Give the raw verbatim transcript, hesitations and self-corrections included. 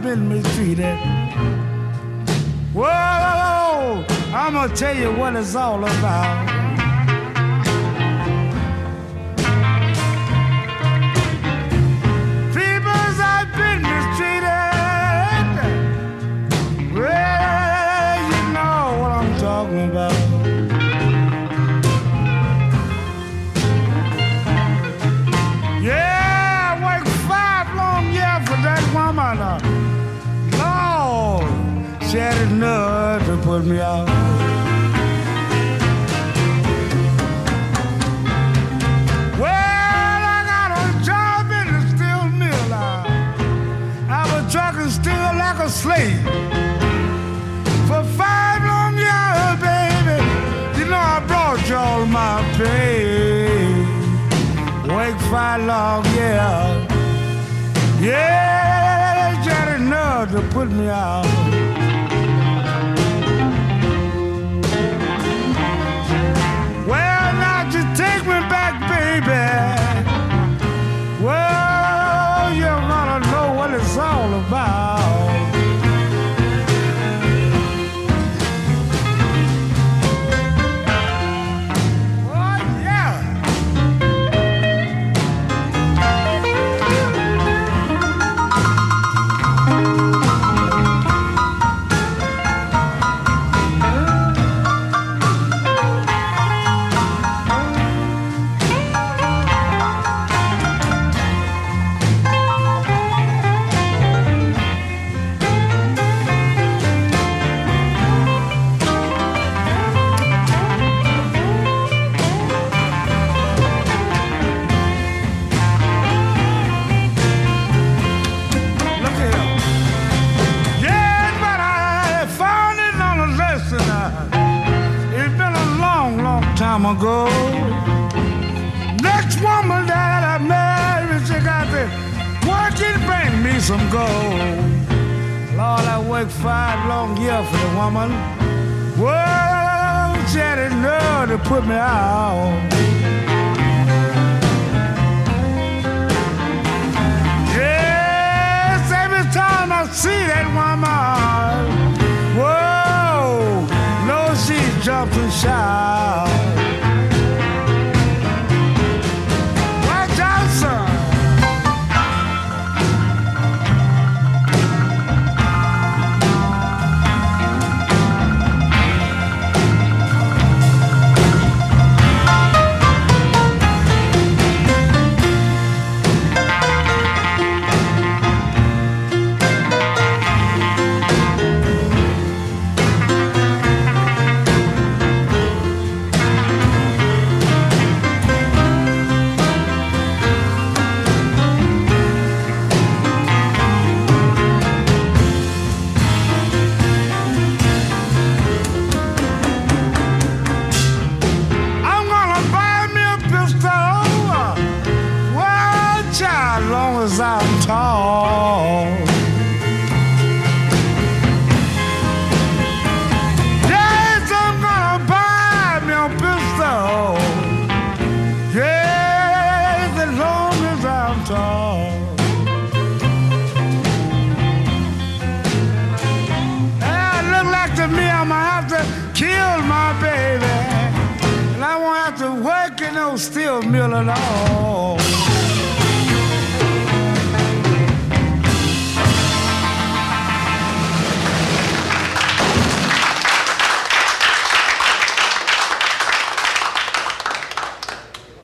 been mistreated. Whoa, I'm gonna tell you what it's all about. Peoples, I've been mistreated. Well, you know what I'm talking about. Yeah, I worked five long years for that woman. Lord, she had enough to put me out. Well, I got a job in the steel mill. I, I was trucking steel like a slave for five long years, baby. You know I brought you all my pay. Work five long years. Yeah, she had enough to put me out. Well, now you take me back, baby. Well, you're gonna know what it's all about. Oh, yeah. Look here. Yeah, but I found it on a lesson. uh, It's been a long, long time ago. Next woman that I married, she got to work and bring me some gold. Lord, I worked five long years for the woman. Whoa, she had enough to put me out. Yes, every time I see that woman, whoa, no, she jumps and shouts. Watch out, son. I'm gonna buy me a pistol. Well, child, long as I'm tall. Yes, I'm gonna buy me a pistol. Yes, as long as I'm tall. Yeah, it look like to me I'm gonna have to kill my baby. And I won't have to work in no steel mill at all.